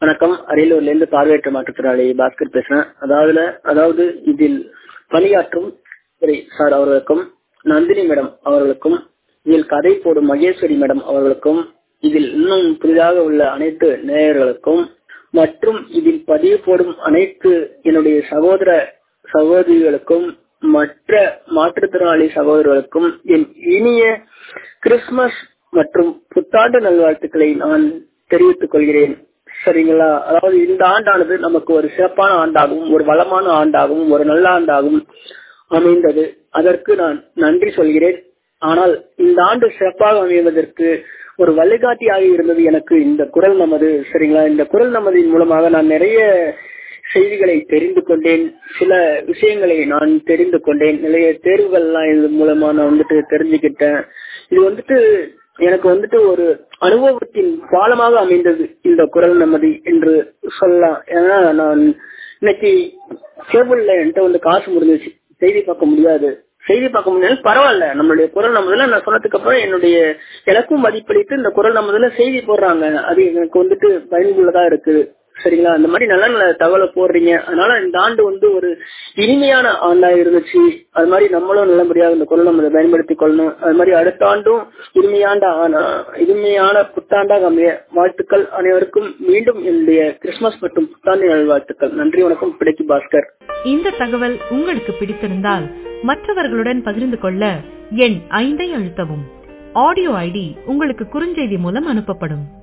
வணக்கம். அரியலூர்ல இருந்து பார்வையற்ற மாற்றுத்திறனாளி பாஸ்கர் பேசுறேன். அதாவது இதில் பணியாற்றும் சார் அவர்களுக்கும், நந்தினி மேடம் அவர்களுக்கும், இதில் கதை போடும் மகேஸ்வரி மேடம் அவர்களுக்கும், இதில் இன்னும் புதிதாக உள்ள அனைத்து நேயர்களுக்கும் மற்றும் இதில் பதிவு போடும் அனைத்து என்னுடைய சகோதர சகோதரிகளுக்கும் மற்ற மாற்றுத்திறனாளி சகோதரர்களுக்கும் என் இனிய கிறிஸ்துமஸ் மற்றும் புத்தாண்டு நல்வாழ்த்துக்களை நான் தெரிவித்துக் கொள்கிறேன். சரிங்களா? அதாவது இந்த ஆண்டானது நமக்கு ஒரு சிறப்பான ஆண்டாகவும், ஒரு வளமான ஆண்டாகவும், ஒரு நல்ல ஆண்டாகவும் அமைந்தது. அதற்கு நான் நன்றி சொல்கிறேன். ஆனால் இந்த ஆண்டு சிறப்பாக அமைவதற்கு ஒரு வழிகாட்டியாக இருந்தது எனக்கு இந்த குரல் நமது. சரிங்களா? இந்த குரல் நமதின் மூலமாக நான் நிறைய செய்திகளை தெரிந்து கொண்டேன், சில விஷயங்களை நான் தெரிந்து கொண்டேன், நிறைய தேர்வுகள்லாம் இது மூலமா நான் தெரிஞ்சுக்கிட்டேன். இது எனக்கு ஒரு அனுபவத்தின் பாலமாக அமைந்தது இந்த குரல் நமதி என்று சொல்லலாம். ஏன்னா நான் இன்னைக்கு கேபிள்ல என்கிட்ட காசு முடிஞ்சிச்சு, செய்தி பார்க்க முடியாது. செய்தி பார்க்க முடியாது பரவாயில்ல, நம்மளுடைய குரல் நமதுல நான் சொன்னதுக்கு அப்புறம் எனக்கும் மதிப்பளித்து இந்த குரல் நமதுல செய்தி போடுறாங்க. அது எனக்கு பயனுள்ளதா இருக்கு. சரிங்களா? அந்த மாதிரி நல்ல நல்ல தகவலை போடுறீங்க. அதனால இந்த ஆண்டு ஒரு இனிமையான ஆண்டா இருந்துச்சு. அது மாதிரி நம்மளும் நல்லபடியாக இந்த குரல் நம்ம பயன்படுத்திக் கொள்ளணும். அது மாதிரி அடுத்த ஆண்டும் இனிமையான புத்தாண்டாக அமைய வாழ்த்துக்கள். அனைவருக்கும் மீண்டும் என்னுடைய கிறிஸ்துமஸ் மற்றும் புத்தாண்டு நல்வாழ்த்துக்கள். நன்றி, வணக்கம். பிடிக்கு பாஸ்கர். இந்த தகவல் உங்களுக்கு பிடித்திருந்தால் மற்றவர்களுடன் பகிர்ந்து கொள்ள எண் 5 அழுத்தவும். ஆடியோ ஐடி உங்களுக்கு குறுஞ்செய்தி மூலம் அனுப்பப்படும்.